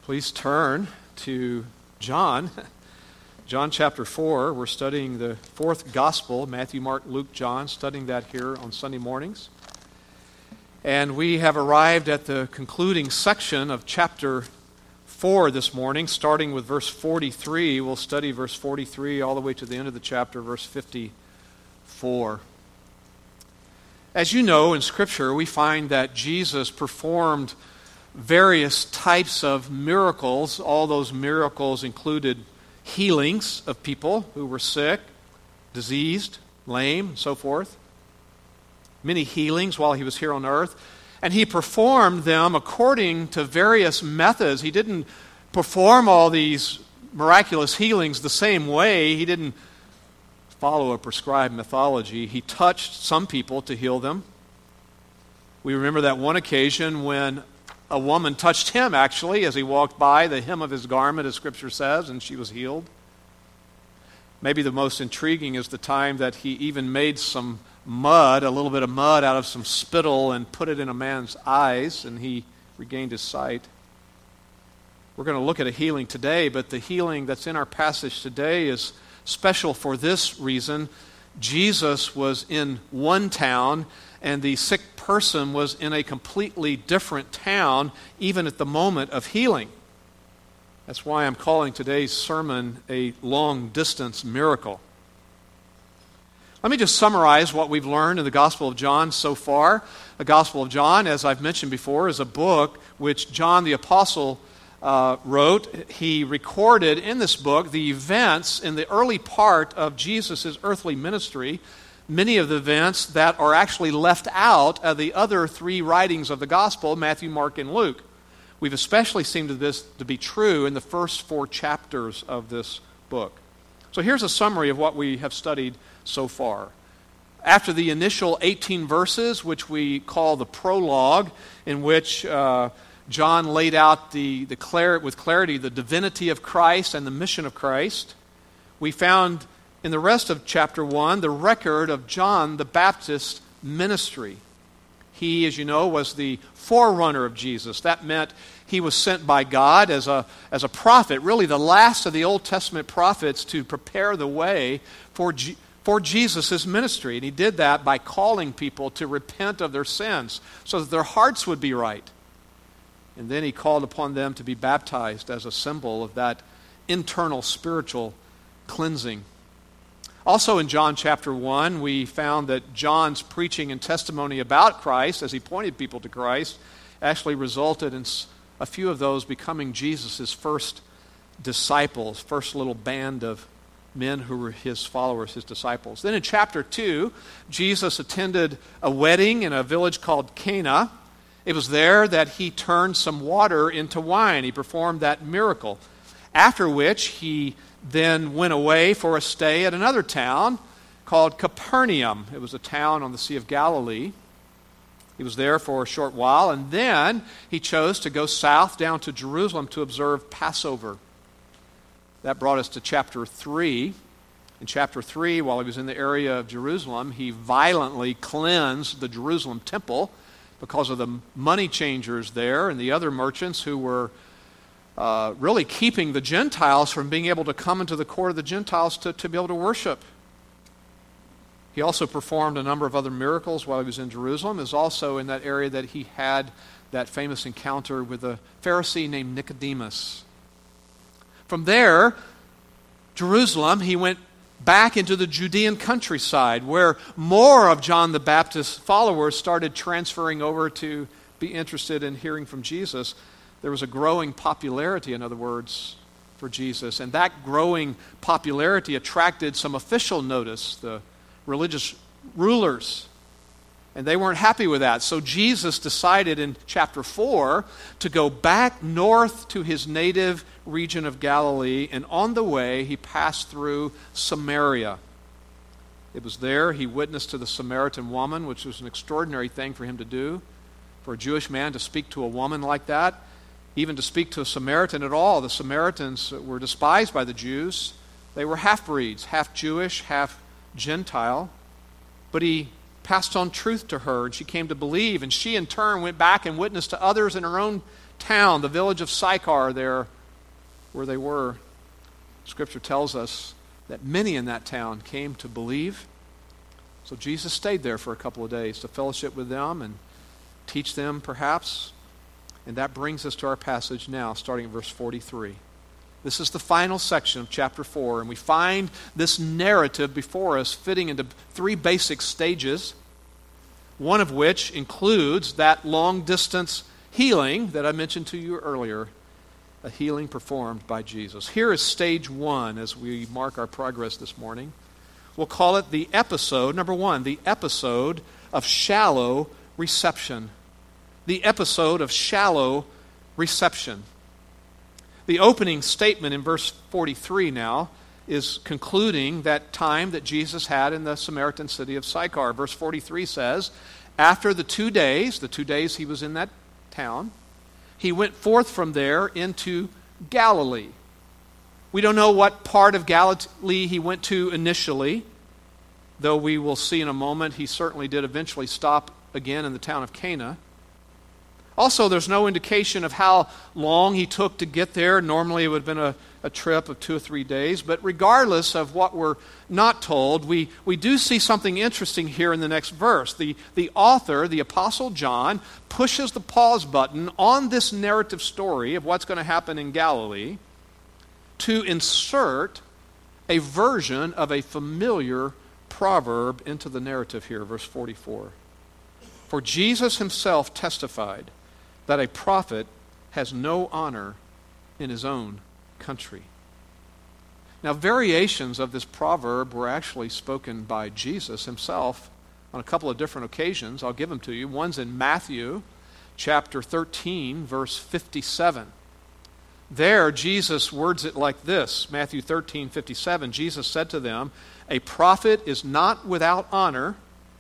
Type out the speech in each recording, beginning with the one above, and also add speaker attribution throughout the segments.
Speaker 1: Please turn to John chapter 4. We're studying the fourth gospel, Matthew, Mark, Luke, John, studying that here on Sunday mornings. And we have arrived at the concluding section of chapter 4 this morning, starting with verse 43. We'll study verse 43 all the way to the end of the chapter, verse 54. As you know, in Scripture, we find that Jesus performed various types of miracles. All those miracles included healings of people who were sick, diseased, lame, and so forth. Many healings while he was here on earth. And he performed them according to various methods. He didn't perform all these miraculous healings the same way. He didn't follow a prescribed methodology. He touched some people to heal them. We remember that one occasion when a woman touched him, actually, as he walked by, the hem of his garment, as Scripture says, and she was healed. Maybe the most intriguing is the time that he even made some mud, a little bit of mud out of some spittle, and put it in a man's eyes, and he regained his sight. We're going to look at a healing today, but the healing that's in our passage today is special for this reason. Jesus was in one town, and the sick person was in a completely different town, even at the moment of healing. That's why I'm calling today's sermon a long-distance miracle. Let me just summarize what we've learned in the Gospel of John so far. The Gospel of John, as I've mentioned before, is a book which John the Apostle wrote. He recorded in this book the events in the early part of Jesus' earthly ministry, many of the events that are actually left out of the other three writings of the Gospel, Matthew, Mark, and Luke. We've especially seen this to be true in the first 4 chapters of this book. So here's a summary of what we have studied so far. After the initial 18 verses, which we call the prologue, in which John laid out with clarity the divinity of Christ and the mission of Christ, we found in the rest of chapter 1 the record of John the Baptist's ministry. He, as you know, was the forerunner of Jesus. That meant he was sent by God as a prophet, really the last of the Old Testament prophets, to prepare the way for Jesus' ministry. And he did that by calling people to repent of their sins so that their hearts would be right. And then he called upon them to be baptized as a symbol of that internal spiritual cleansing. Also in John chapter 1, we found that John's preaching and testimony about Christ, as he pointed people to Christ, actually resulted in a few of those becoming Jesus' first disciples, first little band of men who were his followers, his disciples. Then in chapter 2, Jesus attended a wedding in a village called Cana. It was there that he turned some water into wine. He performed that miracle. After which he then went away for a stay at another town called Capernaum. It was a town on the Sea of Galilee. He was there for a short while, and then he chose to go south down to Jerusalem to observe Passover. That brought us to chapter 3. In chapter 3, while he was in the area of Jerusalem, he violently cleansed the Jerusalem temple because of the money changers there and the other merchants who were really keeping the Gentiles from being able to come into the court of the Gentiles to be able to worship. He also performed a number of other miracles while he was in Jerusalem. It was also in that area that he had that famous encounter with a Pharisee named Nicodemus. From there, Jerusalem, he went back into the Judean countryside, where more of John the Baptist's followers started transferring over to be interested in hearing from Jesus. There was a growing popularity, in other words, for Jesus. And that growing popularity attracted some official notice, the religious rulers. And they weren't happy with that. So Jesus decided in chapter 4 to go back north to his native region of Galilee. And on the way, he passed through Samaria. It was there he witnessed to the Samaritan woman, which was an extraordinary thing for him to do. For a Jewish man to speak to a woman like that, even to speak to a Samaritan at all. The Samaritans were despised by the Jews. They were half-breeds, half Jewish, half Gentile. But he passed on truth to her, and she came to believe, and she in turn went back and witnessed to others in her own town, the village of Sychar there where they were. Scripture tells us that many in that town came to believe. So Jesus stayed there for a couple of days to fellowship with them and teach them perhaps. And that brings us to our passage now, starting at verse 43. This is the final section of chapter 4, and we find this narrative before us fitting into three basic stages, one of which includes that long-distance healing that I mentioned to you earlier, a healing performed by Jesus. Here is stage one as we mark our progress this morning. We'll call it the episode, number one, the episode of shallow reception. The episode of shallow reception. The opening statement in verse 43 now is concluding that time that Jesus had in the Samaritan city of Sychar. Verse 43 says, after the 2 days he was in that town, he went forth from there into Galilee. We don't know what part of Galilee he went to initially, though we will see in a moment he certainly did eventually stop again in the town of Cana. Also, there's no indication of how long he took to get there. Normally it would have been a trip of 2 or 3 days. But regardless of what we're not told, we do see something interesting here in the next verse. The author, the Apostle John, pushes the pause button on this narrative story of what's going to happen in Galilee to insert a version of a familiar proverb into the narrative here, verse 44. For Jesus himself testified that a prophet has no honor in his own country. Now, variations of this proverb were actually spoken by Jesus himself on a couple of different occasions. I'll give them to you. One's in Matthew chapter 13, verse 57. There, Jesus words it like this. Matthew 13, 57. Jesus said to them, a prophet is not without honor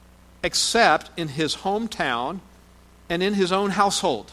Speaker 1: except in his hometown and in his own household.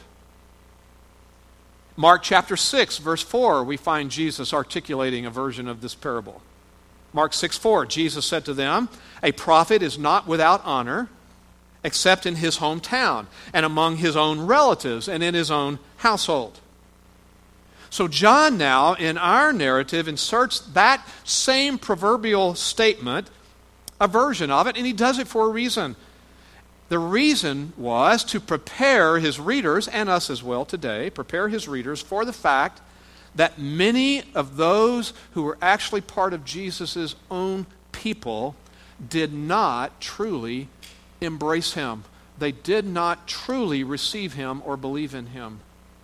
Speaker 1: Mark chapter 6, verse 4, we find Jesus articulating a version of this parable. Mark 6:4, Jesus said to them, a prophet is not without honor except in his hometown and among his own relatives and in his own household. So John now, in our narrative, inserts that same proverbial statement, a version of it, and he does it for a reason. The reason was to prepare his readers, and us as well today, prepare his readers for the fact that many of those who were actually part of Jesus' own people did not truly embrace him. They did not truly receive him or believe in him.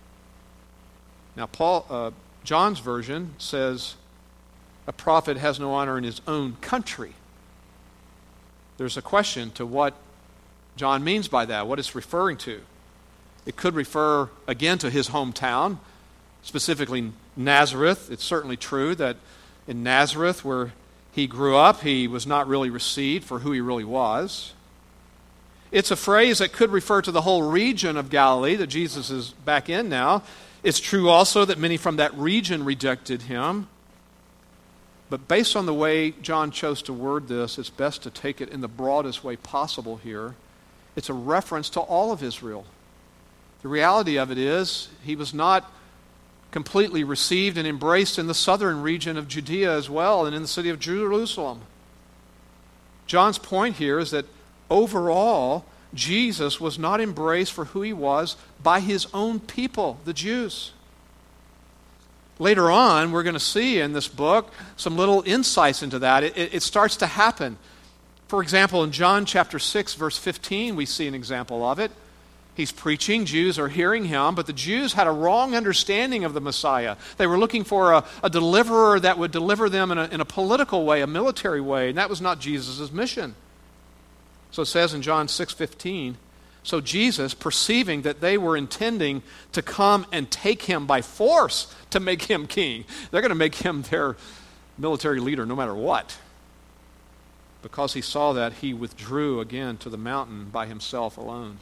Speaker 1: Now, John's version says a prophet has no honor in his own country. There's a question to what John means by that, what it's referring to. It could refer again to his hometown, specifically Nazareth. It's certainly true that in Nazareth, where he grew up, he was not really received for who he really was. It's a phrase that could refer to the whole region of Galilee that Jesus is back in now. It's true also that many from that region rejected him. But based on the way John chose to word this, it's best to take it in the broadest way possible here. It's a reference to all of Israel. The reality of it is, he was not completely received and embraced in the southern region of Judea as well, and in the city of Jerusalem. John's point here is that overall, Jesus was not embraced for who he was by his own people, the Jews. Later on, we're going to see in this book some little insights into that. It starts to happen. For example, in John chapter 6, verse 15, we see an example of it. He's preaching, Jews are hearing him, but the Jews had a wrong understanding of the Messiah. They were looking for a deliverer that would deliver them in a political way, a military way, and that was not Jesus' mission. So it says in John 6:15, so Jesus, perceiving that they were intending to come and take him by force to make him king, they're going to make him their military leader no matter what. Because he saw that, he withdrew again to the mountain by himself alone.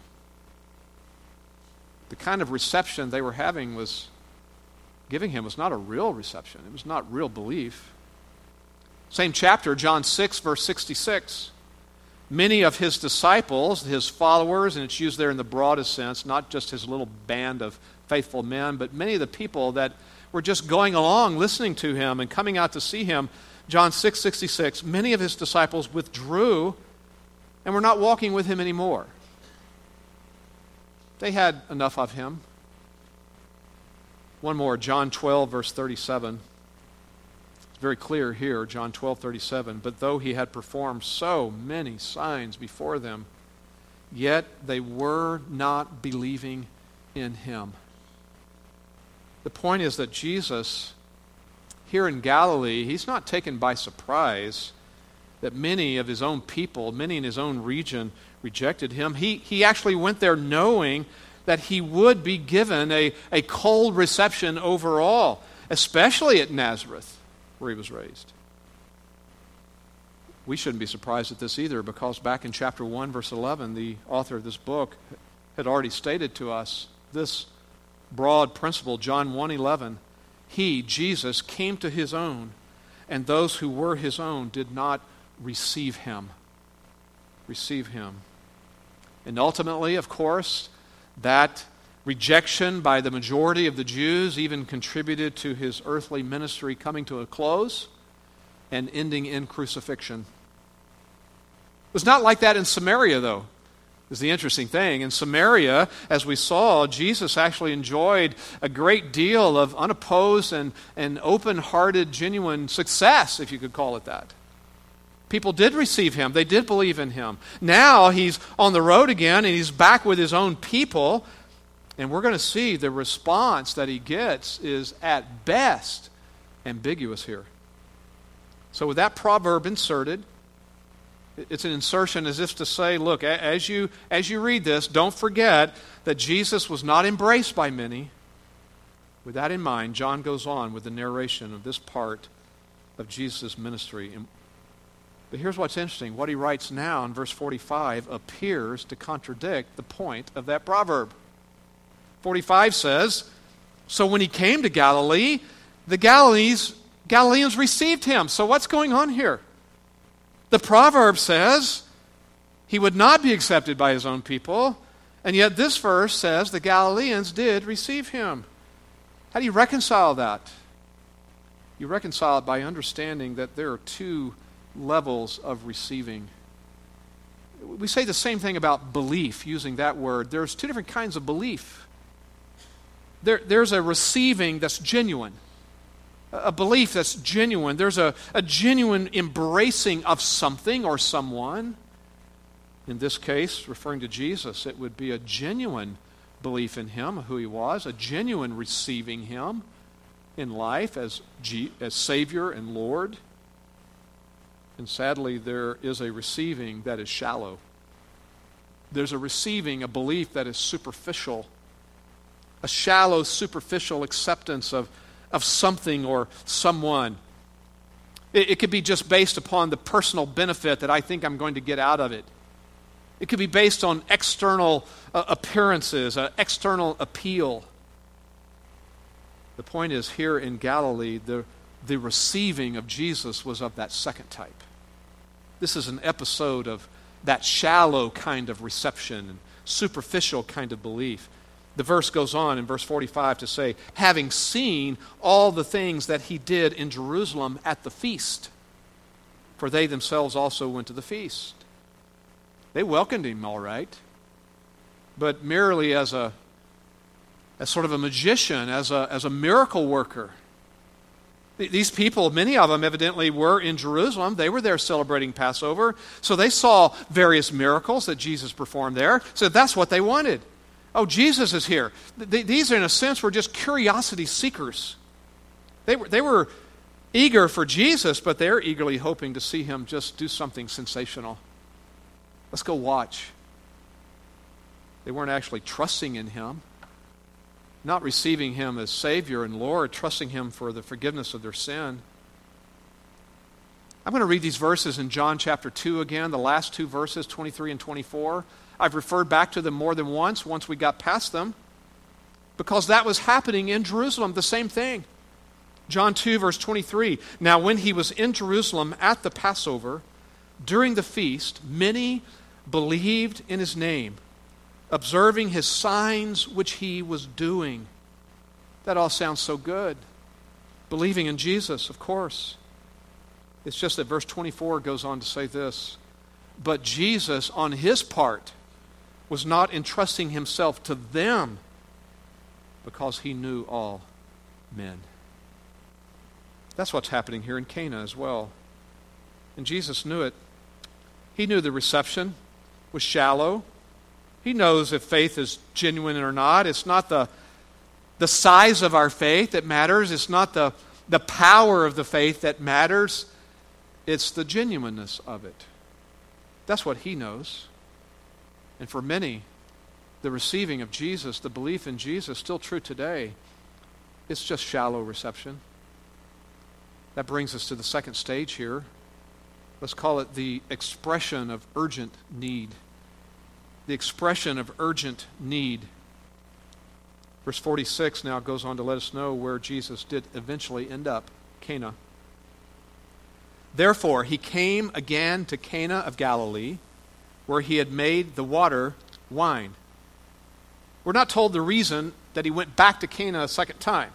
Speaker 1: The kind of reception they were giving him was not a real reception. It was not real belief. Same chapter, John 6, verse 66. Many of his disciples, his followers, and it's used there in the broadest sense, not just his little band of faithful men, but many of the people that were just going along, listening to him and coming out to see him. John 6:66, many of his disciples withdrew and were not walking with him anymore. They had enough of him. One more, John 12, verse 37. It's very clear here, John 12:37. But though he had performed so many signs before them, yet they were not believing in him. The point is that Jesus, here in Galilee, he's not taken by surprise that many of his own people, many in his own region, rejected him. He actually went there knowing that he would be given a cold reception overall, especially at Nazareth, where he was raised. We shouldn't be surprised at this either, because back in chapter 1, verse 11, the author of this book had already stated to us this broad principle, John 1:11. He, Jesus, came to his own, and those who were his own did not receive him. Receive him. And ultimately, of course, that rejection by the majority of the Jews even contributed to his earthly ministry coming to a close and ending in crucifixion. It was not like that in Samaria, though, is the interesting thing. In Samaria, as we saw, Jesus actually enjoyed a great deal of unopposed and open-hearted, genuine success, if you could call it that. People did receive him. They did believe in him. Now he's on the road again, and he's back with his own people. And we're going to see the response that he gets is at best ambiguous here. So with that proverb inserted, it's an insertion as if to say, look, as you read this, don't forget that Jesus was not embraced by many. With that in mind, John goes on with the narration of this part of Jesus' ministry. But here's what's interesting. What he writes now in verse 45 appears to contradict the point of that proverb. 45 says, so when he came to Galilee, the Galileans received him. So what's going on here? The proverb says he would not be accepted by his own people, and yet this verse says the Galileans did receive him. How do you reconcile that? You reconcile it by understanding that there are two levels of receiving. We say the same thing about belief, using that word. There's two different kinds of belief. There's a receiving that's genuine. A belief that's genuine. There's a genuine embracing of something or someone. In this case, referring to Jesus, it would be a genuine belief in him, who he was, a genuine receiving him in life as Savior and Lord. And sadly, there is a receiving that is shallow. There's a receiving, a belief that is superficial, a shallow, superficial acceptance of something or someone. It could be just based upon the personal benefit that I think I'm going to get out of it. It could be based on external appearances, external appeal. The point is, here in Galilee, the receiving of Jesus was of that second type. This is an episode of that shallow kind of reception and superficial kind of belief. The verse goes on in verse 45 to say, having seen all the things that he did in Jerusalem at the feast, for they themselves also went to the feast. They welcomed him all right, but merely as sort of a magician, as a miracle worker. These people, many of them evidently were in Jerusalem. They were there celebrating Passover, so they saw various miracles that Jesus performed there. So that's what they wanted. Oh, Jesus is here. These, in a sense, were just curiosity seekers. They were eager for Jesus, but they're eagerly hoping to see him just do something sensational. Let's go watch. They weren't actually trusting in him, not receiving him as Savior and Lord, trusting him for the forgiveness of their sin. I'm going to read these verses in John chapter 2 again, the last two verses, 23 and 24. I've referred back to them more than once we got past them, because that was happening in Jerusalem, the same thing. John 2, verse 23, now when he was in Jerusalem at the Passover, during the feast, many believed in his name, observing his signs which he was doing. That all sounds so good. Believing in Jesus, of course. It's just that verse 24 goes on to say this. But Jesus, on his part, was not entrusting himself to them because he knew all men. That's what's happening here in Cana as well. And Jesus knew it. He knew the reception was shallow. He knows if faith is genuine or not. It's not the size of our faith that matters. It's not the power of the faith that matters. It's the genuineness of it. That's what he knows. And for many, the receiving of Jesus, the belief in Jesus, still true today. It's just shallow reception. That brings us to the second stage here. Let's call it the expression of urgent need. The expression of urgent need. Verse 46 now goes on to let us know where Jesus did eventually end up, Cana. Therefore, he came again to Cana of Galilee, where he had made the water wine. We're not told the reason that he went back to Cana a second time.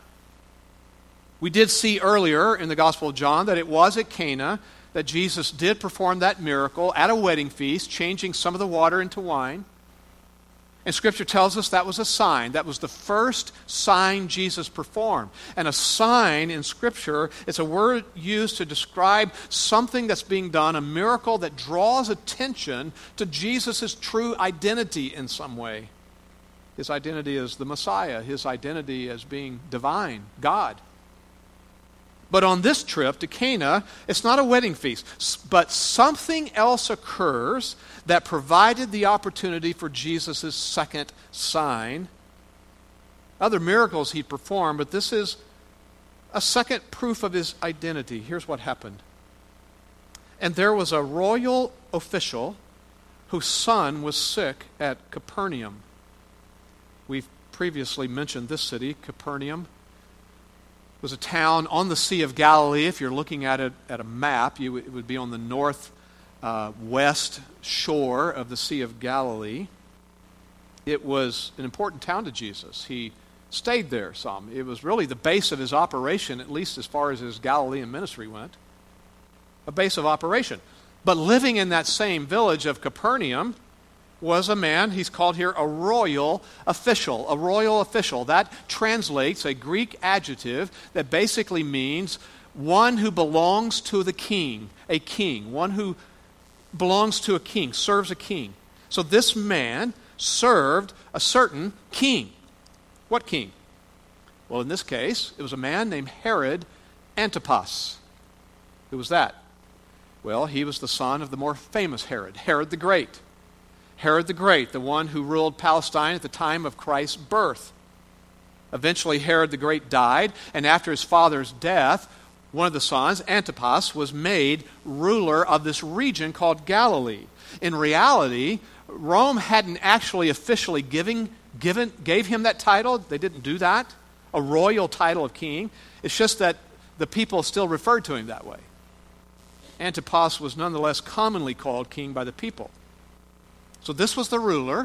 Speaker 1: We did see earlier in the Gospel of John that it was at Cana that Jesus did perform that miracle at a wedding feast, changing some of the water into wine. And Scripture tells us that was a sign. That was the first sign Jesus performed. And a sign in Scripture is a word used to describe something that's being done, a miracle that draws attention to Jesus' true identity in some way. His identity as the Messiah, his identity as being divine, God. But on this trip to Cana, it's not a wedding feast, but something else occurs that provided the opportunity for Jesus' second sign. Other miracles he performed, but this is a second proof of his identity. Here's what happened. And there was a royal official whose son was sick at Capernaum. We've previously mentioned this city, Capernaum. It was a town on the Sea of Galilee. If you're looking at it at a map, it would be on the northwest shore of the Sea of Galilee. It was an important town to Jesus. He stayed there some. It was really the base of his operation, at least as far as his Galilean ministry went. A base of operation. But living in that same village of Capernaum was a man, he's called here a royal official. A royal official. That translates a Greek adjective that basically means one who belongs to the king. A king. One who belongs to a king, serves a king. So this man served a certain king. What king? Well, in this case, it was a man named Herod Antipas. Who was that? Well, he was the son of the more famous Herod, Herod the Great. Herod the Great, the one who ruled Palestine at the time of Christ's birth. Eventually, Herod the Great died, and after his father's death, one of the sons, Antipas, was made ruler of this region called Galilee. In reality, Rome hadn't actually officially gave him that title. They didn't do that, a royal title of king. It's just that the people still referred to him that way. Antipas was nonetheless commonly called king by the people. So this was the ruler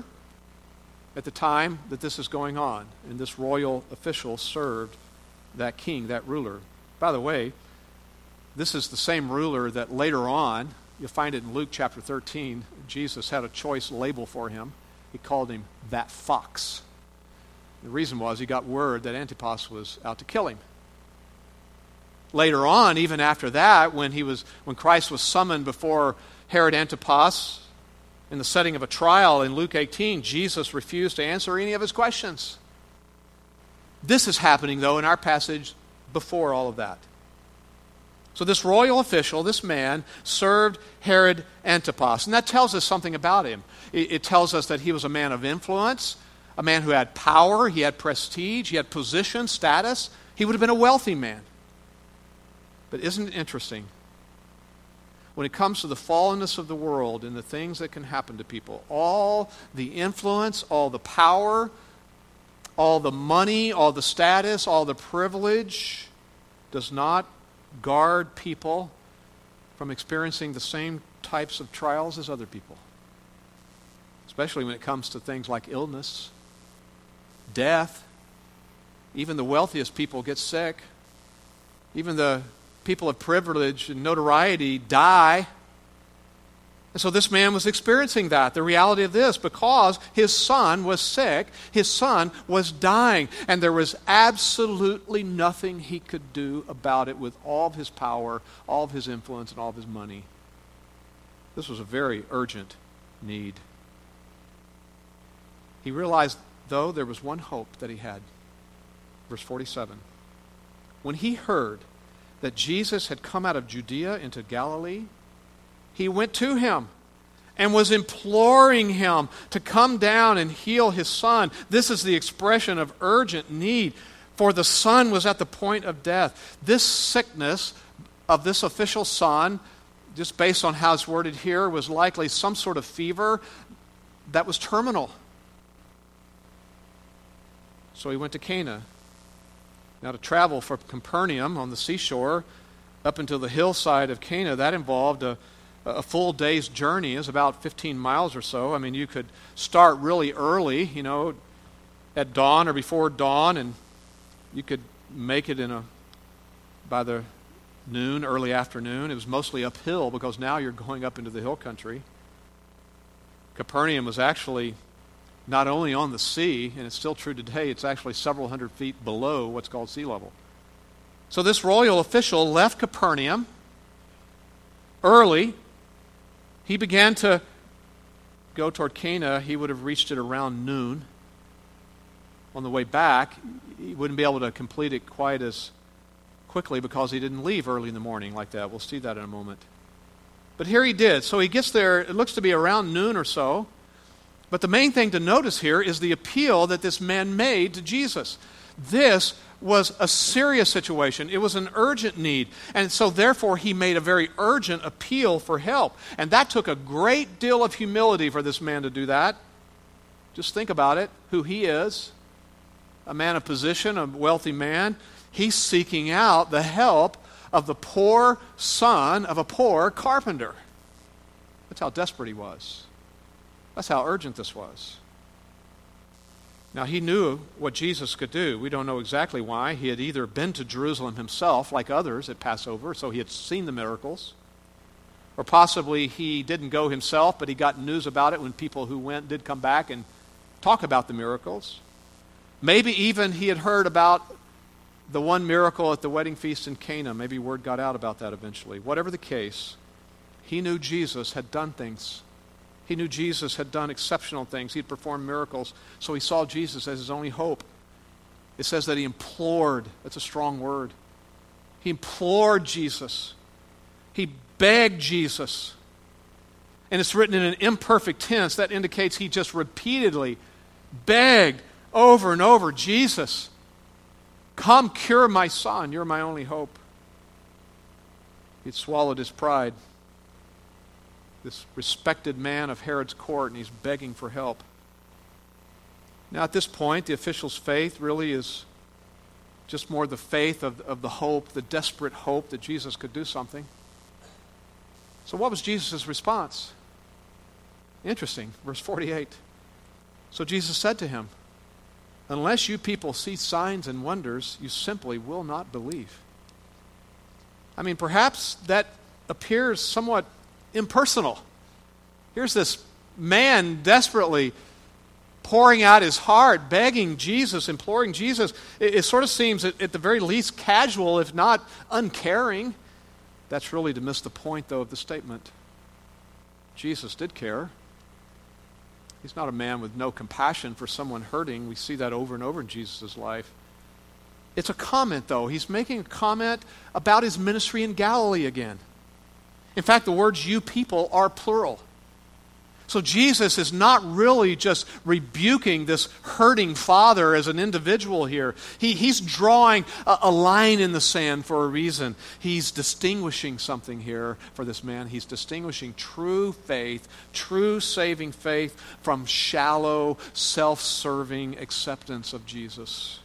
Speaker 1: at the time that this is going on, and this royal official served that king, that ruler. By the way, this is the same ruler that later on, you'll find it in Luke chapter 13, Jesus had a choice label for him. He called him that fox. The reason was he got word that Antipas was out to kill him. Later on, even after that, when Christ was summoned before Herod Antipas in the setting of a trial in Luke 18, Jesus refused to answer any of his questions. This is happening, though, in our passage before all of that. So this royal official, this man, served Herod Antipas. And that tells us something about him. It tells us that he was a man of influence, a man who had power, he had prestige, he had position, status. He would have been a wealthy man. But isn't it interesting? When it comes to the fallenness of the world and the things that can happen to people, all the influence, all the power, all the money, all the status, all the privilege does not guard people from experiencing the same types of trials as other people. Especially when it comes to things like illness, death. Even the wealthiest people get sick. Even the people of privilege and notoriety die. And so this man was experiencing that, the reality of this, because his son was sick, his son was dying, and there was absolutely nothing he could do about it with all of his power, all of his influence, and all of his money. This was a very urgent need. He realized, though, there was one hope that he had. Verse 47. When he heard that Jesus had come out of Judea into Galilee, he went to him and was imploring him to come down and heal his son. This is the expression of urgent need, for the son was at the point of death. This sickness of this official son, just based on how it's worded here, was likely some sort of fever that was terminal. So he went to Cana. Now, to travel from Capernaum on the seashore up until the hillside of Cana, that involved a full day's journey. Is about 15 miles or so. I mean, you could start really early, at dawn or before dawn, and you could make it by the noon, early afternoon. It was mostly uphill because now you're going up into the hill country. Capernaum was actually not only on the sea, and it's still true today, it's actually several hundred feet below what's called sea level. So this royal official left Capernaum early. He began to go toward Cana. He would have reached it around noon. On the way back, he wouldn't be able to complete it quite as quickly because he didn't leave early in the morning like that. We'll see that in a moment. But here he did. So he gets there, it looks to be around noon or so. But the main thing to notice here is the appeal that this man made to Jesus. This was a serious situation. It was an urgent need. And so therefore he made a very urgent appeal for help. And that took a great deal of humility for this man to do that. Just think about it, who he is. A man of position, a wealthy man. He's seeking out the help of the poor son of a poor carpenter. That's how desperate he was. That's how urgent this was. Now, he knew what Jesus could do. We don't know exactly why. He had either been to Jerusalem himself, like others at Passover, so he had seen the miracles. Or possibly he didn't go himself, but he got news about it when people who went did come back and talk about the miracles. Maybe even he had heard about the one miracle at the wedding feast in Cana. Maybe word got out about that eventually. Whatever the case, he knew Jesus had done things. He knew Jesus had done exceptional things. He'd performed miracles. So he saw Jesus as his only hope. It says that he implored. That's a strong word. He implored Jesus. He begged Jesus. And it's written in an imperfect tense. That indicates he just repeatedly begged over and over, Jesus, come cure my son. You're my only hope. He'd swallowed his pride. This respected man of Herod's court, and he's begging for help. Now at this point, the official's faith really is just more the faith of the hope, the desperate hope that Jesus could do something. So what was Jesus' response? Interesting, verse 48. So Jesus said to him, unless you people see signs and wonders, you simply will not believe. I mean, perhaps that appears somewhat impersonal. Here's this man desperately pouring out his heart, begging Jesus, imploring Jesus. It sort of seems at the very least casual, if not uncaring. That's really to miss the point, though, of the statement. Jesus did care. He's not a man with no compassion for someone hurting. We see that over and over in Jesus' life. It's a comment, though. He's making a comment about his ministry in Galilee again. In fact, the words you people are plural. So Jesus is not really just rebuking this hurting father as an individual here. He's drawing a line in the sand for a reason. He's distinguishing something here for this man. He's distinguishing true faith, true saving faith from shallow, self-serving acceptance of Jesus.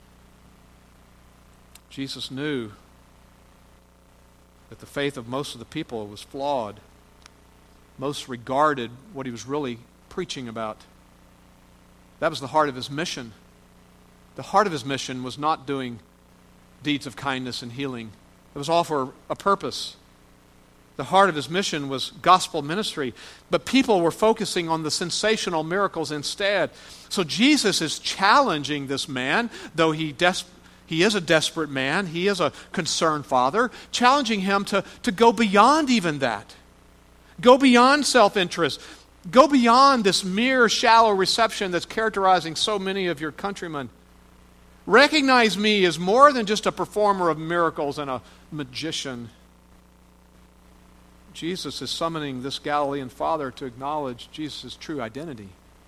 Speaker 1: Jesus knew that the faith of most of the people was flawed. Most regarded what he was really preaching about. That was the heart of his mission. The heart of his mission was not doing deeds of kindness and healing. It was all for a purpose. The heart of his mission was gospel ministry, but people were focusing on the sensational miracles instead. So Jesus is challenging this man, though he is a desperate man, he is a concerned father, challenging him to go beyond even that. Go beyond self-interest. Go beyond this mere shallow reception that's characterizing so many of your countrymen. Recognize me as more than just a performer of miracles and a magician. Jesus is summoning this Galilean father to acknowledge Jesus' true identity.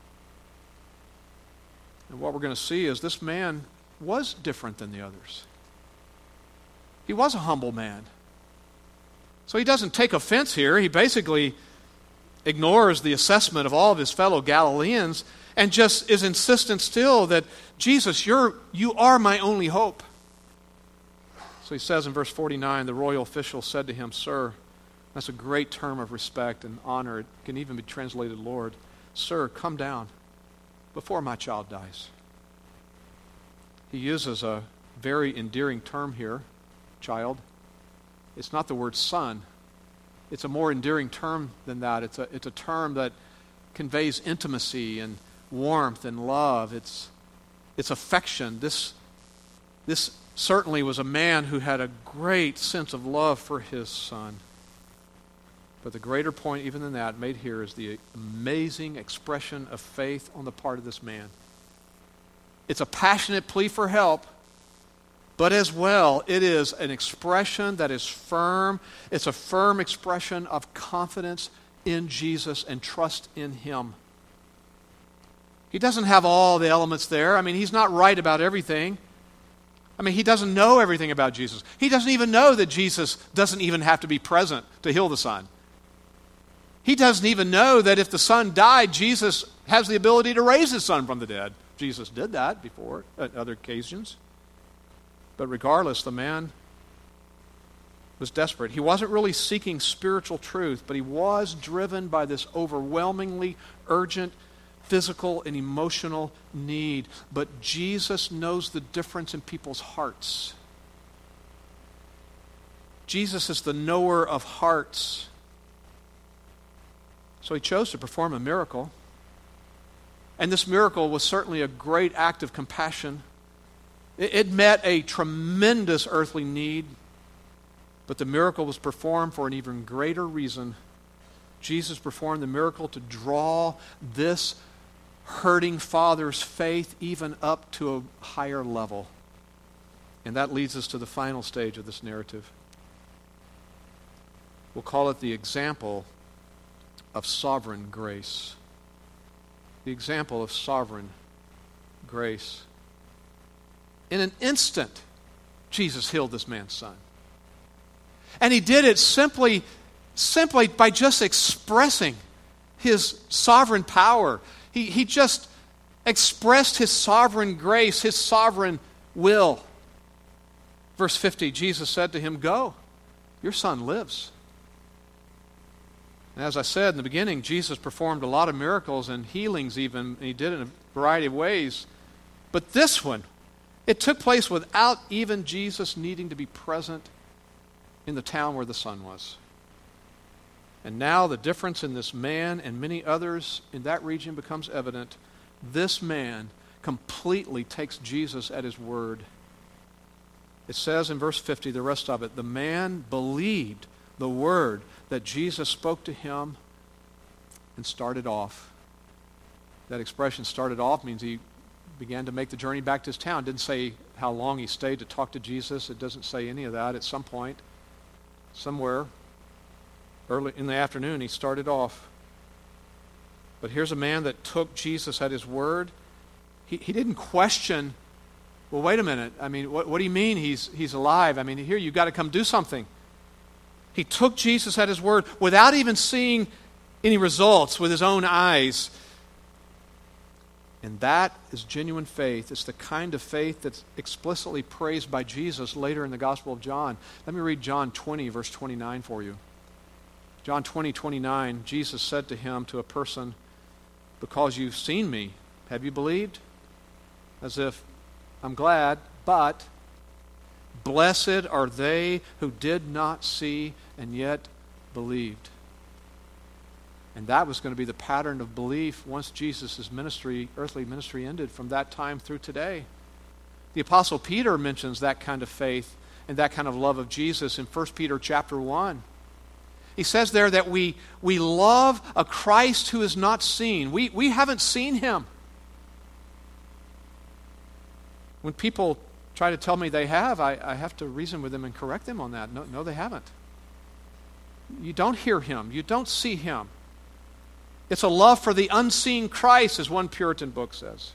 Speaker 1: And what we're going to see is this man was different than the others. He was a humble man. So he doesn't take offense here. He basically ignores the assessment of all of his fellow Galileans and just is insistent still that, Jesus, you are my only hope. So he says in verse 49, the royal official said to him, Sir, that's a great term of respect and honor. It can even be translated Lord. Sir, come down before my child dies. He uses a very endearing term here, child. It's not the word son. It's a more endearing term than that. It's a term that conveys intimacy and warmth and love. It's affection. This certainly was a man who had a great sense of love for his son. But the greater point even than that made here is the amazing expression of faith on the part of this man. It's a passionate plea for help, but as well, it is an expression that is firm. It's a firm expression of confidence in Jesus and trust in Him. He doesn't have all the elements there. I mean, he's not right about everything. I mean, he doesn't know everything about Jesus. He doesn't even know that Jesus doesn't even have to be present to heal the son. He doesn't even know that if the son died, Jesus has the ability to raise his son from the dead. Jesus did that before at other occasions. But regardless, the man was desperate. He wasn't really seeking spiritual truth, but he was driven by this overwhelmingly urgent physical and emotional need. But Jesus knows the difference in people's hearts. Jesus is the knower of hearts. So he chose to perform a miracle. And this miracle was certainly a great act of compassion. It met a tremendous earthly need, but the miracle was performed for an even greater reason. Jesus performed the miracle to draw this hurting father's faith even up to a higher level. And that leads us to the final stage of this narrative. We'll call it the example of sovereign grace. The example of sovereign grace. In an instant, Jesus healed this man's son. And he did it simply by just expressing his sovereign power. He just expressed his sovereign grace, his sovereign will. Verse 50, Jesus said to him, "Go, your son lives." And as I said in the beginning, Jesus performed a lot of miracles and healings even, and he did it in a variety of ways. But this one, it took place without even Jesus needing to be present in the town where the son was. And now the difference in this man and many others in that region becomes evident. This man completely takes Jesus at his word. It says in verse 50, the rest of it, the man believed the word that Jesus spoke to him and started off. That expression, started off, means he began to make the journey back to his town. It didn't say how long he stayed to talk to Jesus. It doesn't say any of that. At some point, somewhere, early in the afternoon, he started off. But here's a man that took Jesus at his word. He didn't question, well, wait a minute. I mean, what do you mean he's alive? I mean, here, you've got to come do something. He took Jesus at his word without even seeing any results with his own eyes. And that is genuine faith. It's the kind of faith that's explicitly praised by Jesus later in the Gospel of John. Let me read John 20, verse 29 for you. John 20, 29, Jesus said to him, to a person, "Because you've seen me, have you believed?" As if I'm glad, but blessed are they who did not see and yet believed. And that was going to be the pattern of belief once Jesus' ministry, earthly ministry, ended from that time through today. The Apostle Peter mentions that kind of faith and that kind of love of Jesus in 1 Peter chapter 1. He says there that we love a Christ who is not seen. We haven't seen him. When people try to tell me they have, I have to reason with them and correct them on that. No, they haven't. You don't hear him. You don't see him. It's a love for the unseen Christ, as one Puritan book says.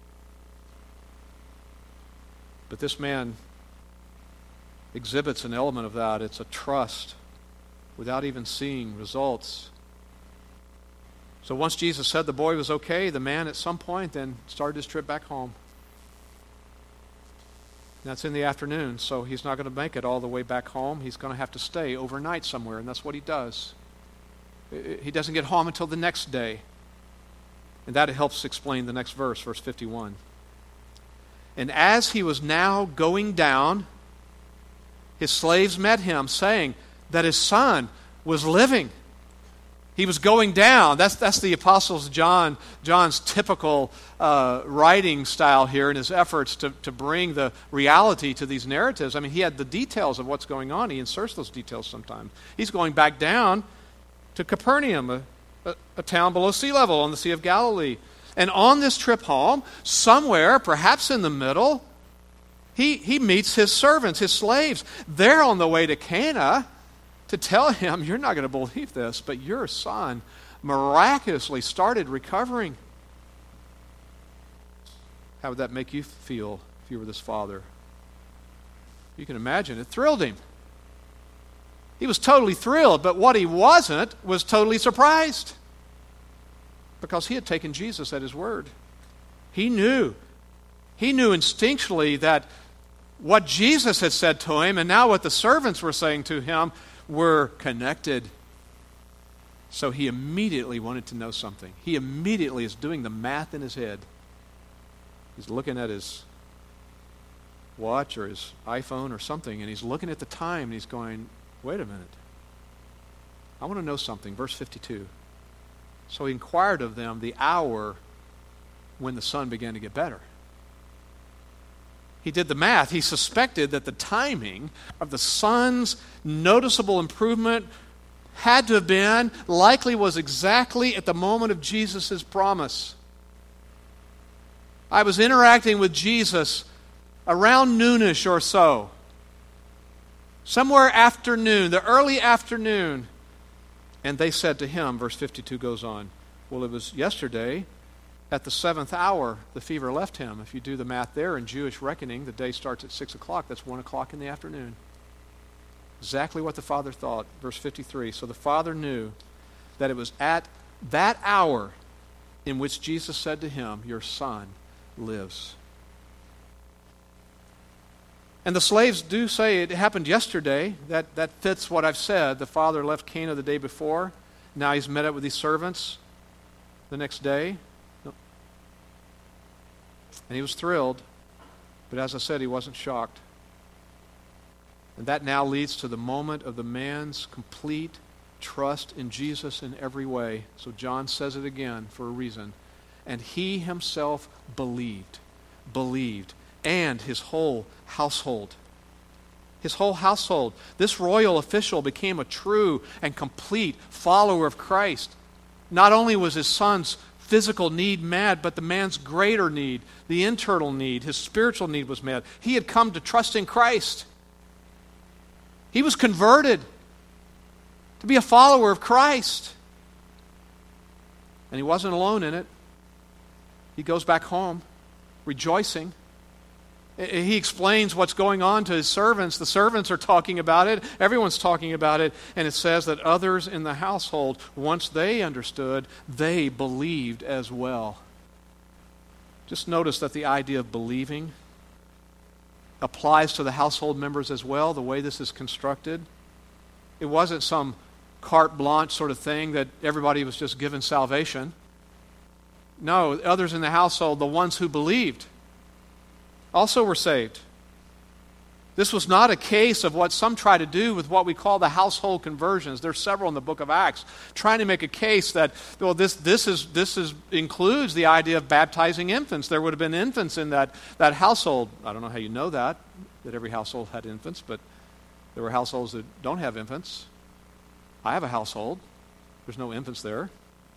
Speaker 1: But this man exhibits an element of that. It's a trust without even seeing results. So once Jesus said the boy was okay, the man at some point then started his trip back home. That's in the afternoon, so he's not going to make it all the way back home. He's going to have to stay overnight somewhere, and that's what he does. He doesn't get home until the next day. And that helps explain the next verse, verse 51. And as he was now going down, his slaves met him, saying that his son was living. He was going down. That's the Apostle John's typical writing style here in his efforts to bring the reality to these narratives. I mean, he had the details of what's going on. He inserts those details sometimes. He's going back down to Capernaum, a town below sea level on the Sea of Galilee. And on this trip home, somewhere, perhaps in the middle, he meets his servants, his slaves. They're on the way to Cana to tell him, you're not going to believe this, but your son miraculously started recovering. How would that make you feel if you were this father? You can imagine, it thrilled him. He was totally thrilled, but what he wasn't was totally surprised. Because he had taken Jesus at his word. He knew instinctually that what Jesus had said to him and now what the servants were saying to him were connected. So he immediately wanted to know something. He immediately is doing the math in his head. He's looking at his watch or his iPhone or something, and he's looking at the time and he's going, wait a minute. I want to know something. Verse 52. So he inquired of them the hour when the son began to get better. He did the math. He suspected that the timing of the son's noticeable improvement had to have been, likely was exactly at the moment of Jesus' promise. I was interacting with Jesus around noonish or so. Somewhere afternoon, the early afternoon. And they said to him, verse 52 goes on, well, it was yesterday at the 7th hour the fever left him. If you do the math there in Jewish reckoning, the day starts at 6 o'clock. That's 1 o'clock in the afternoon. Exactly what the father thought. Verse 53, so the father knew that it was at that hour in which Jesus said to him, your son lives. And the slaves do say it happened yesterday. That fits what I've said. The father left Cana the day before. Now he's met up with these servants the next day. And he was thrilled. But as I said, he wasn't shocked. And that now leads to the moment of the man's complete trust in Jesus in every way. So John says it again for a reason. And he himself believed, and his whole household. His whole household. This royal official became a true and complete follower of Christ. Not only was his son's physical need met, but the man's greater need, the internal need, his spiritual need was met. He had come to trust in Christ. He was converted to be a follower of Christ. And he wasn't alone in it. He goes back home rejoicing. He explains what's going on to his servants. The servants are talking about it. Everyone's talking about it. And it says that others in the household, once they understood, they believed as well. Just notice that the idea of believing applies to the household members as well, the way this is constructed. It wasn't some carte blanche sort of thing that everybody was just given salvation. No, others in the household, the ones who believed. also were saved. This was not a case of what some try to do with what we call the household conversions. There's several in the book of Acts, trying to make a case that, well, this includes the idea of baptizing infants. There would have been infants in that household. I don't know how you know that every household had infants, but there were households that don't have infants. I have a household. There's no infants there.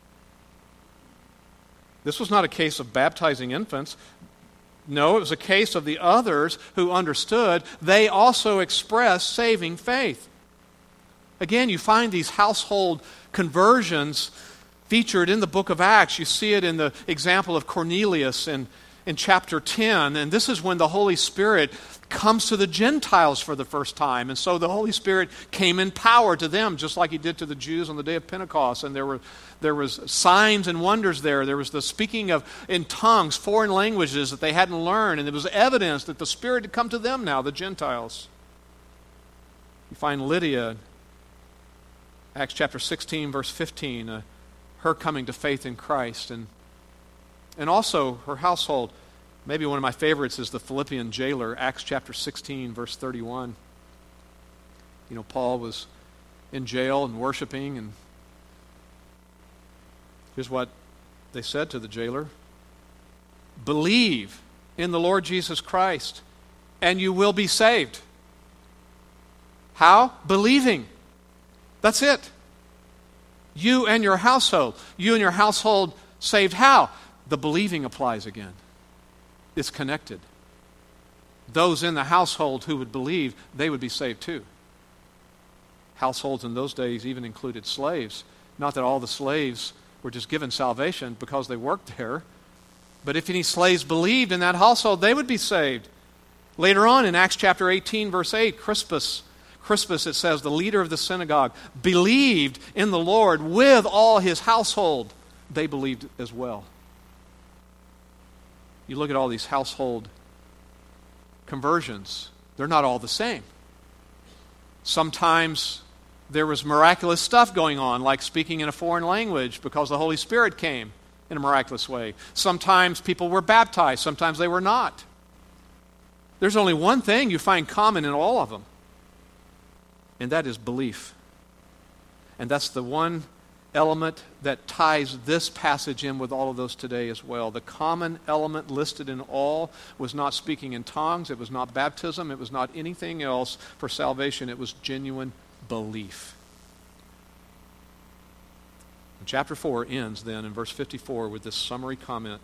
Speaker 1: This was not a case of baptizing infants. No, it was a case of the others who understood. They also expressed saving faith. Again, you find these household conversions featured in the book of Acts. You see it in the example of Cornelius in chapter 10. And this is when the Holy Spirit comes to the Gentiles for the first time. And so the Holy Spirit came in power to them, just like he did to the Jews on the day of Pentecost. And there was signs and wonders there. There was the speaking of in tongues, foreign languages that they hadn't learned. And it was evidence that the Spirit had come to them now, the Gentiles. You find Lydia, Acts chapter 16, verse 15, her coming to faith in Christ. And also her household. Maybe one of my favorites is the Philippian jailer, Acts chapter 16, verse 31. You know, Paul was in jail and worshiping, and here's what they said to the jailer. Believe in the Lord Jesus Christ, and you will be saved. How? Believing. That's it. You and your household. You and your household saved how? The believing applies again. It's connected. Those in the household who would believe, they would be saved too. Households in those days even included slaves. Not that all the slaves were just given salvation because they worked there, but if any slaves believed in that household, they would be saved. Later on in Acts chapter 18, verse 8, Crispus, it says, the leader of the synagogue, believed in the Lord with all his household. They believed as well. You look at all these household conversions, they're not all the same. Sometimes there was miraculous stuff going on, like speaking in a foreign language because the Holy Spirit came in a miraculous way. Sometimes people were baptized, sometimes they were not. There's only one thing you find common in all of them, and that is belief. And that's the one element that ties this passage in with all of those today as well. The common element listed in all was not speaking in tongues, it was not baptism, it was not anything else for salvation, it was genuine belief. And chapter 4 ends then in verse 54 with this summary comment.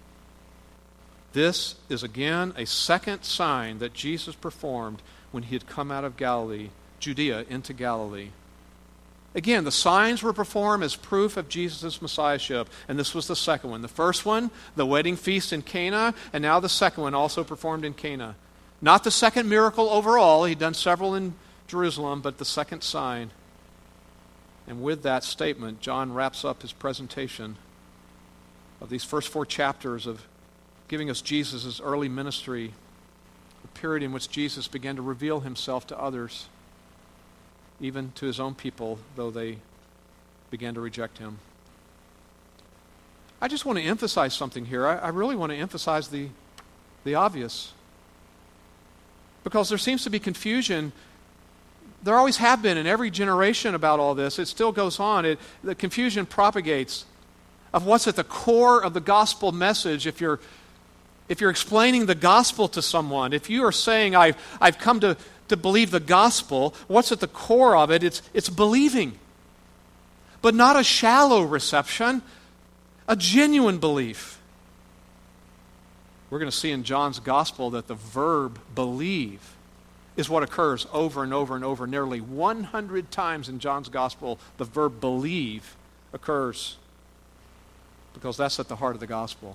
Speaker 1: This is again a second sign that Jesus performed when he had come out of Galilee, Judea into Galilee. Again, the signs were performed as proof of Jesus' messiahship, and this was the second one. The first one, the wedding feast in Cana, and now the second one also performed in Cana. Not the second miracle overall, he'd done several in Jerusalem, but the second sign. And with that statement, John wraps up his presentation of these first 4 chapters of giving us Jesus' early ministry, a period in which Jesus began to reveal himself to others, even to his own people, though they began to reject him. I just want to emphasize something here. I really want to emphasize the obvious. Because there seems to be confusion. There always have been in every generation about all this. It still goes on. The confusion propagates of what's at the core of the gospel message. If you're explaining the gospel to someone, if you are saying, I've come to believe the gospel, what's at the core of it? It's believing. But not a shallow reception, a genuine belief. We're going to see in John's gospel that the verb believe is what occurs over and over and over. Nearly 100 times in John's gospel, the verb believe occurs, because that's at the heart of the gospel.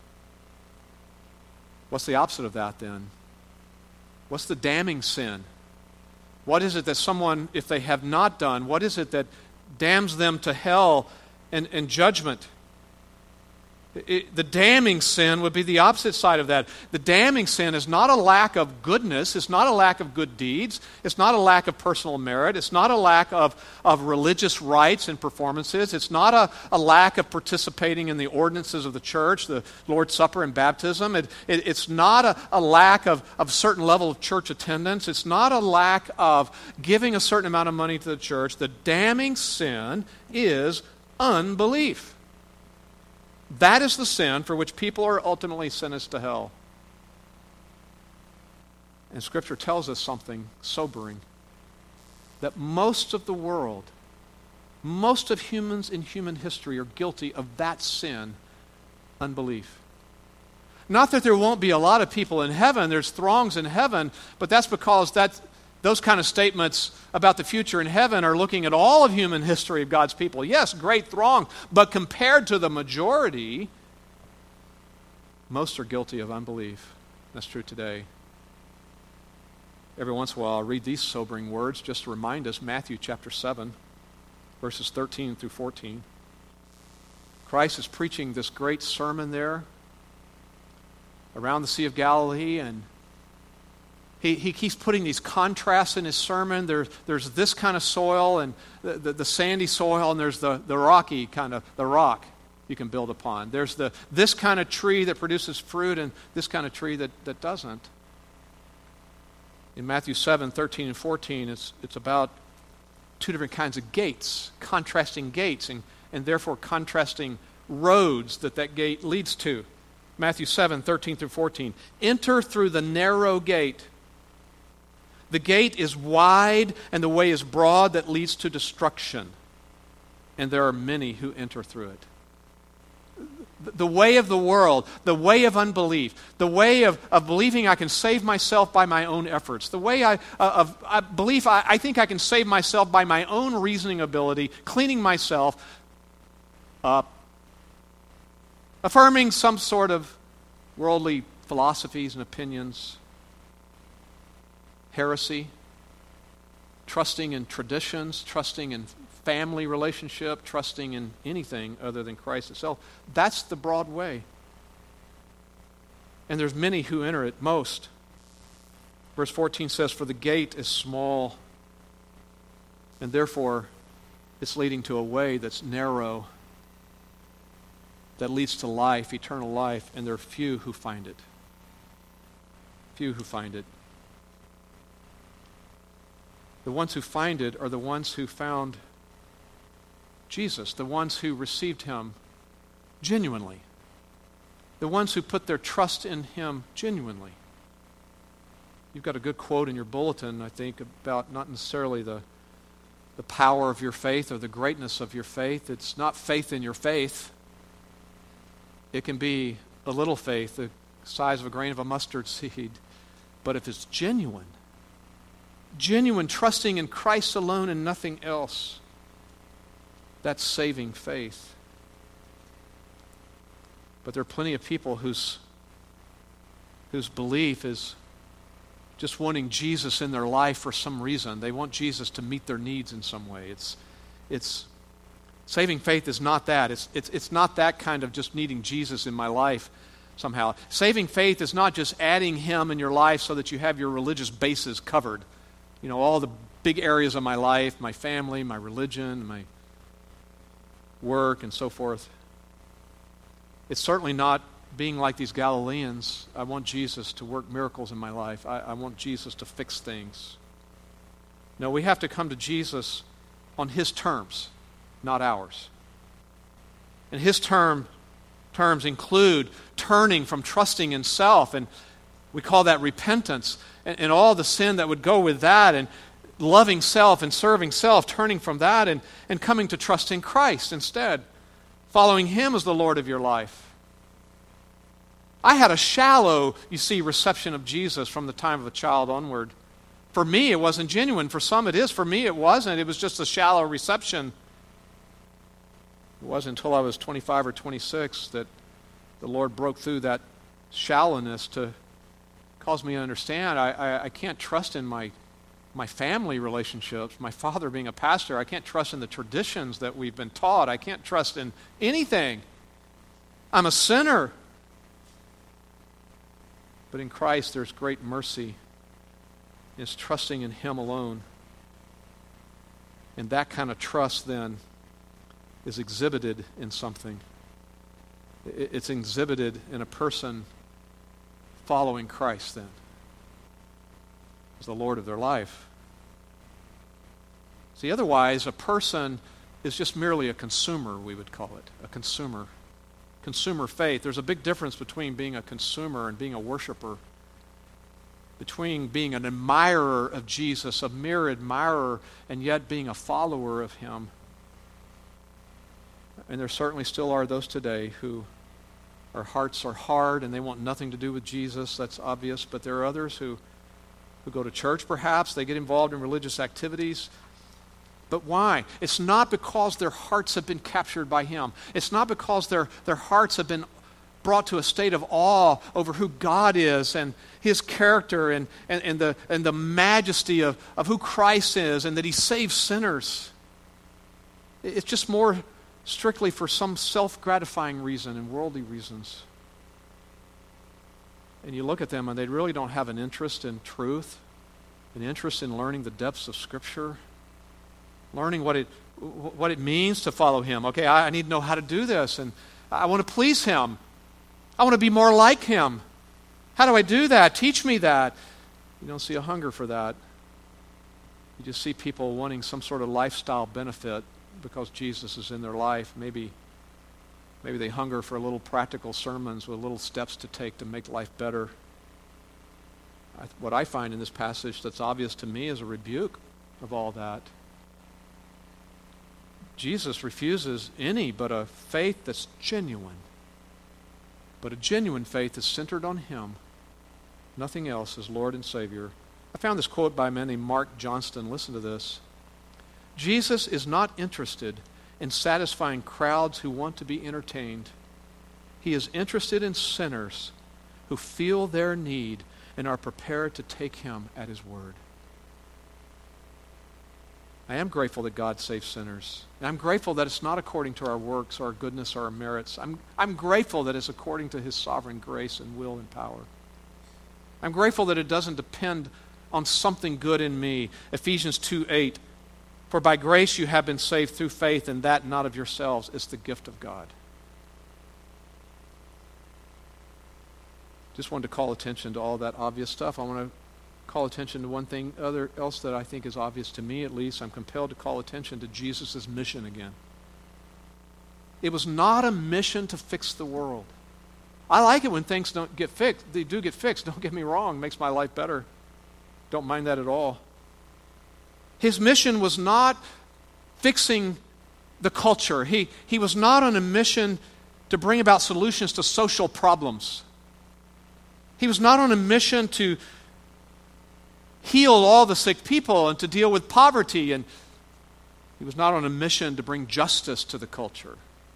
Speaker 1: What's the opposite of that then? What's the damning sin? What is it that someone, if they have not done, what is it that damns them to hell and judgment? The damning sin would be the opposite side of that. The damning sin is not a lack of goodness. It's not a lack of good deeds. It's not a lack of personal merit. It's not a lack of religious rites and performances. It's not a lack of participating in the ordinances of the church, the Lord's Supper and baptism. It's not a lack of a certain level of church attendance. It's not a lack of giving a certain amount of money to the church. The damning sin is unbelief. That is the sin for which people are ultimately sentenced to hell. And Scripture tells us something sobering. That most of the world, most of humans in human history are guilty of that sin, unbelief. Not that there won't be a lot of people in heaven, there's throngs in heaven, but that's because those kind of statements about the future in heaven are looking at all of human history of God's people. Yes, great throng, but compared to the majority, most are guilty of unbelief. That's true today. Every once in a while, I'll read these sobering words just to remind us. Matthew chapter 7, verses 13 through 14. Christ is preaching this great sermon there around the Sea of Galilee, and He keeps putting these contrasts in his sermon. There's this kind of soil and the sandy soil, and there's the rocky kind of, the rock you can build upon. There's this kind of tree that produces fruit and this kind of tree that doesn't. In Matthew 7, 13 and 14, it's about two different kinds of gates, contrasting gates, and therefore contrasting roads that gate leads to. Matthew 7, 13 through 14. Enter through the narrow gate. The gate is wide and the way is broad that leads to destruction, and there are many who enter through it. The way of the world, the way of unbelief, the way of believing I can save myself by my own efforts, the way of belief I think I can save myself by my own reasoning ability, cleaning myself up, affirming some sort of worldly philosophies and opinions, heresy, trusting in traditions, trusting in family relationship, trusting in anything other than Christ itself. That's the broad way. And there's many who enter it, most. Verse 14 says, "For the gate is small, and therefore it's leading to a way that's narrow, that leads to life, eternal life, and there are few who find it." Few who find it. The ones who find it are the ones who found Jesus, the ones who received him genuinely, the ones who put their trust in him genuinely. You've got a good quote in your bulletin, I think, about not necessarily the power of your faith or the greatness of your faith. It's not faith in your faith. It can be a little faith, the size of a grain of a mustard seed. But if it's genuine, trusting in Christ alone and nothing else, that's saving faith. But there are plenty of people whose belief is just wanting Jesus in their life for some reason. They want Jesus to meet their needs in some way. It's saving faith is not that. It's not that kind of just needing Jesus in my life somehow. Saving faith is not just adding him in your life so that you have your religious bases covered. You know, all the big areas of my life, my family, my religion, my work, and so forth. It's certainly not being like these Galileans. I want Jesus to work miracles in my life. I want Jesus to fix things. No, we have to come to Jesus on his terms, not ours. And his terms include turning from trusting in self, and we call that repentance, and all the sin that would go with that, and loving self and serving self, turning from that and coming to trust in Christ instead, following him as the Lord of your life. I had a shallow, reception of Jesus from the time of a child onward. For me, it wasn't genuine. For some, it is. For me, it wasn't. It was just a shallow reception. It wasn't until I was 25 or 26 that the Lord broke through that shallowness to cause me to understand I can't trust in my family relationships, my father being a pastor. I can't trust in the traditions that we've been taught. I can't trust in anything I'm a sinner. But in Christ, there's great mercy. It's trusting in Him alone. And that kind of trust then is exhibited in something. It's exhibited in a person following Christ then as the Lord of their life. See, otherwise, a person is just merely a consumer, we would call it, a consumer. Consumer faith. There's a big difference between being a consumer and being a worshiper, between being an admirer of Jesus, a mere admirer, and yet being a follower of Him. And there certainly still are those today who our hearts are hard and they want nothing to do with Jesus. That's obvious. But there are others who go to church perhaps. They get involved in religious activities. But why? It's not because their hearts have been captured by Him. It's not because their hearts have been brought to a state of awe over who God is and His character and the majesty of who Christ is and that He saves sinners. It's just more strictly for some self-gratifying reason and worldly reasons. And you look at them and they really don't have an interest in truth, an interest in learning the depths of Scripture, learning what it means to follow Him. Okay, I need to know how to do this, and I want to please Him. I want to be more like Him. How do I do that? Teach me that. You don't see a hunger for that. You just see people wanting some sort of lifestyle benefit because Jesus is in their life. Maybe they hunger for little practical sermons with little steps to take to make life better. What I find in this passage that's obvious to me is a rebuke of all that. Jesus refuses any but a faith that's genuine. But a genuine faith is centered on Him. Nothing else as Lord and Savior. I found this quote by a man named Mark Johnston. Listen to this. Jesus is not interested in satisfying crowds who want to be entertained. He is interested in sinners who feel their need and are prepared to take Him at His word. I am grateful that God saves sinners. And I'm grateful that it's not according to our works or our goodness or our merits. I'm grateful that it's according to His sovereign grace and will and power. I'm grateful that it doesn't depend on something good in me. Ephesians 2:8, for by grace you have been saved through faith, and that not of yourselves. It's the gift of God. Just wanted to call attention to all that obvious stuff. I want to call attention to one thing else that I think is obvious to me, at least. I'm compelled to call attention to Jesus' mission again. It was not a mission to fix the world. I like it when things don't get fixed. They do get fixed, don't get me wrong. It makes my life better. Don't mind that at all. His mission was not fixing the culture. He was not on a mission to bring about solutions to social problems. He was not on a mission to heal all the sick people and to deal with poverty, and He was not on a mission to bring justice to the culture.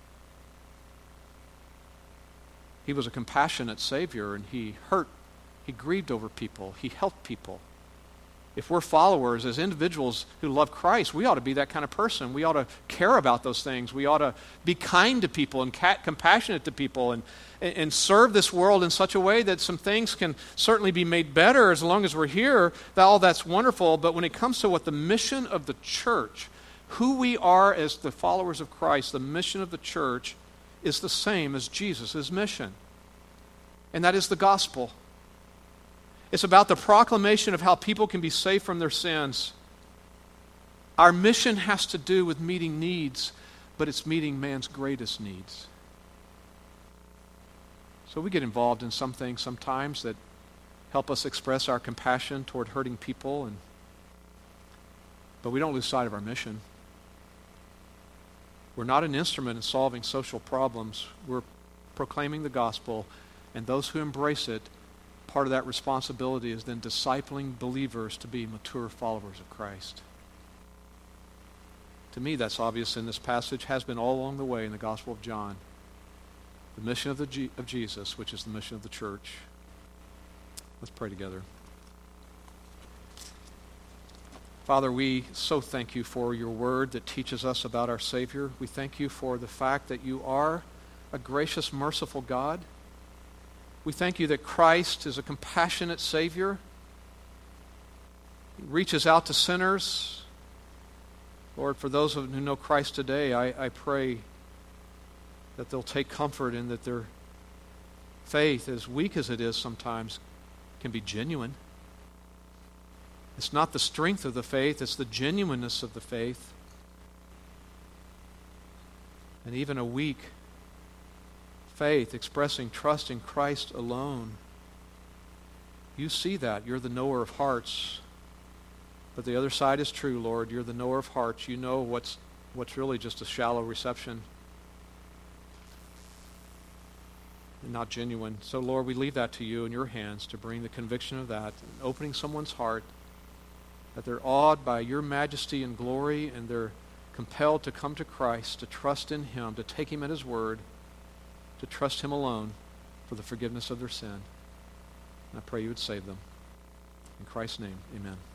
Speaker 1: He was a compassionate Savior, and He grieved over people, He helped people. If we're followers, as individuals who love Christ, we ought to be that kind of person. We ought to care about those things. We ought to be kind to people and compassionate to people and serve this world in such a way that some things can certainly be made better as long as we're here. All that's wonderful. But when it comes to what the mission of the church, who we are as the followers of Christ, the mission of the church is the same as Jesus' mission. And that is the gospel. It's about the proclamation of how people can be saved from their sins. Our mission has to do with meeting needs, but it's meeting man's greatest needs. So we get involved in some things sometimes that help us express our compassion toward hurting people, but we don't lose sight of our mission. We're not an instrument in solving social problems. We're proclaiming the gospel, and those who embrace it, part of that responsibility is then discipling believers to be mature followers of Christ. To me, that's obvious in this passage, has been all along the way in the Gospel of John. The mission of Jesus, which is the mission of the church. Let's pray together. Father, we so thank You for Your word that teaches us about our Savior. We thank You for the fact that You are a gracious, merciful God. We thank you that Christ is a compassionate Savior. He reaches out to sinners. Lord, for those who know Christ today, I pray that they'll take comfort in that their faith, as weak as it is sometimes, can be genuine. It's not the strength of the faith, it's the genuineness of the faith. And even a weak faith expressing trust in Christ alone. You see that. You're the knower of hearts. But the other side is true, Lord. You're the knower of hearts. You know what's really just a shallow reception and not genuine. So, Lord, we leave that to you in your hands to bring the conviction of that, and opening someone's heart, that they're awed by your majesty and glory, and they're compelled to come to Christ, to trust in him, to take him at his word, to trust him alone for the forgiveness of their sin. And I pray you would save them. In Christ's name, amen.